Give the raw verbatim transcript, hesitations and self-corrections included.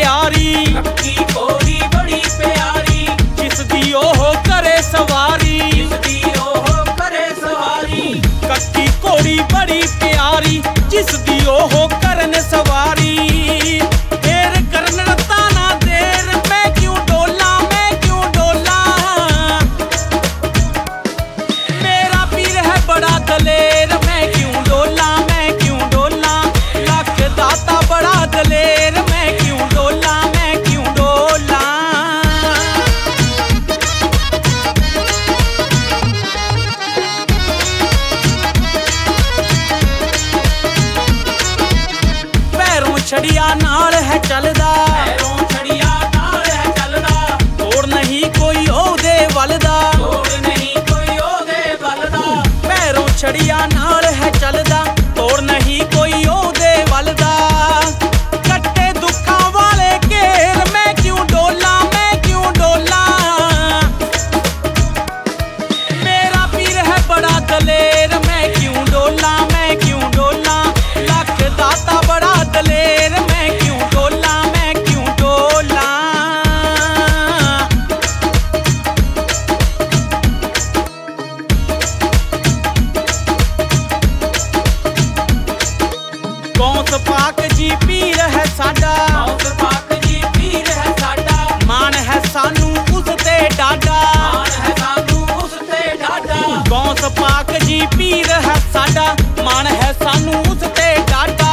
प्यारी, कक्की घोड़ी बड़ी प्यारी, जिसदी ओह करे सवारी, जिसदी ओह करे सवारी। कक्की घोड़ी बड़ी प्यारी, जिसदी ओह करन सवारी। देर करन रता ना देर, मैं क्यों डोला मैं क्यों डोला। मेरा पीर है बड़ा दलेर, मैं क्यों डोला मैं क्यों डोला। लख दाता बड़ा दलेर, मैं क्यों डोला मैं क्यों डोला। पैरों छड़िया नाल है चलदा, पैरों छड़िया नाल है चलदा, तोड़ नहीं कोई ओहदे वलदा। तोड़ नहीं कोई ओहदे बलदा। पैरों छड़िया नाल है चलदा, तोड़ नहीं कोई ओहदे वलदा। कट्टे दुखां वाले घेर, मैं क्यों डोला मैं क्यों डोला। मेरा पीर है बड़ा दलेर, मैं क्यों डोला मैं क्यों डोला। लख दाता बड़ा दलेर, मैं क्यों डोला मैं क्यों डोला। गौस पाक जी पीर है साडा, गौस पाक जी पीर है साडा, मान है सानू उस ते डाडा। मान है सानू उस ते डाडा। गौस पाक जी पीर है साडा, मान है सानू उस ते डाडा।